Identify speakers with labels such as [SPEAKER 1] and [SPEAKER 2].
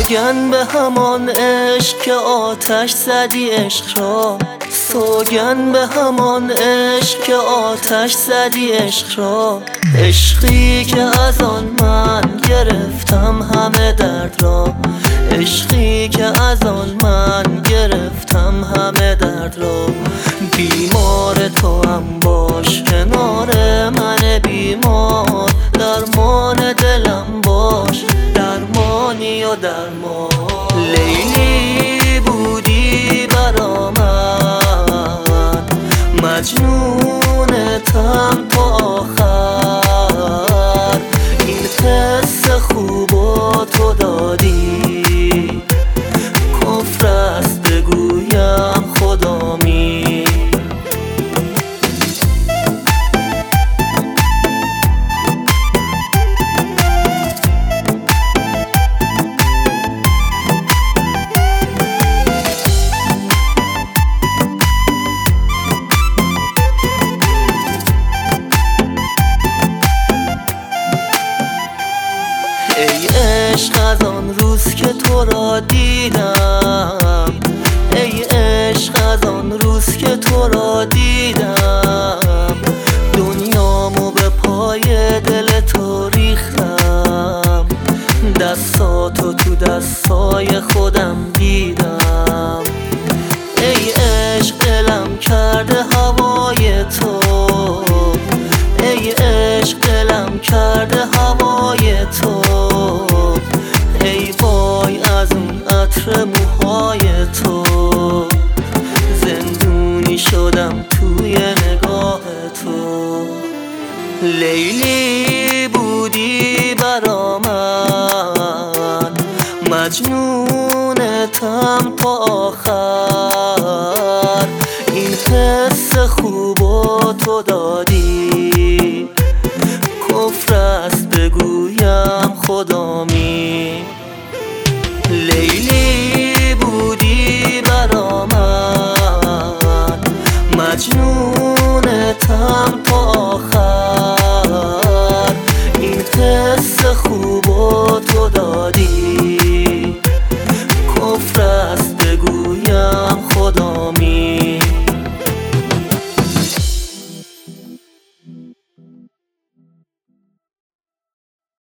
[SPEAKER 1] سوگند به همان عشق که آتش زدی عشق را، سوگند به همان عشق که آتش زدی عشق را. عشقی که از آن من گرفتم همه درد را، عشقی که از آن من گرفتم همه درد را. بیمار تو هم باش کنار من بیمار، درمان دلم باش درمانی و درمان. لیلی بودی برا من، مجنونتم تا آخر. این حس خوب و تو دادی، کفر است بگویم خدا می. ای عشق از آن روز که تو را دیدم، ای عشق از آن روز که تو را دیدم. دنیامو به پای دل تو ریختم، دستاتو تو دستای خودم دیدم. ای عشق دلم کرده هوای تو، ای عشق دلم کرده هوای تو. ای وای از اون عطر موهای تو، زندونی شدم توی نگاه تو. لیلی بودی برا من، مجنونتم تا آخر. این حس خوب و تو دادی، کفر است بگویم خدا می. لیلی بودی برا من، مجنونتم تا آخر. این حس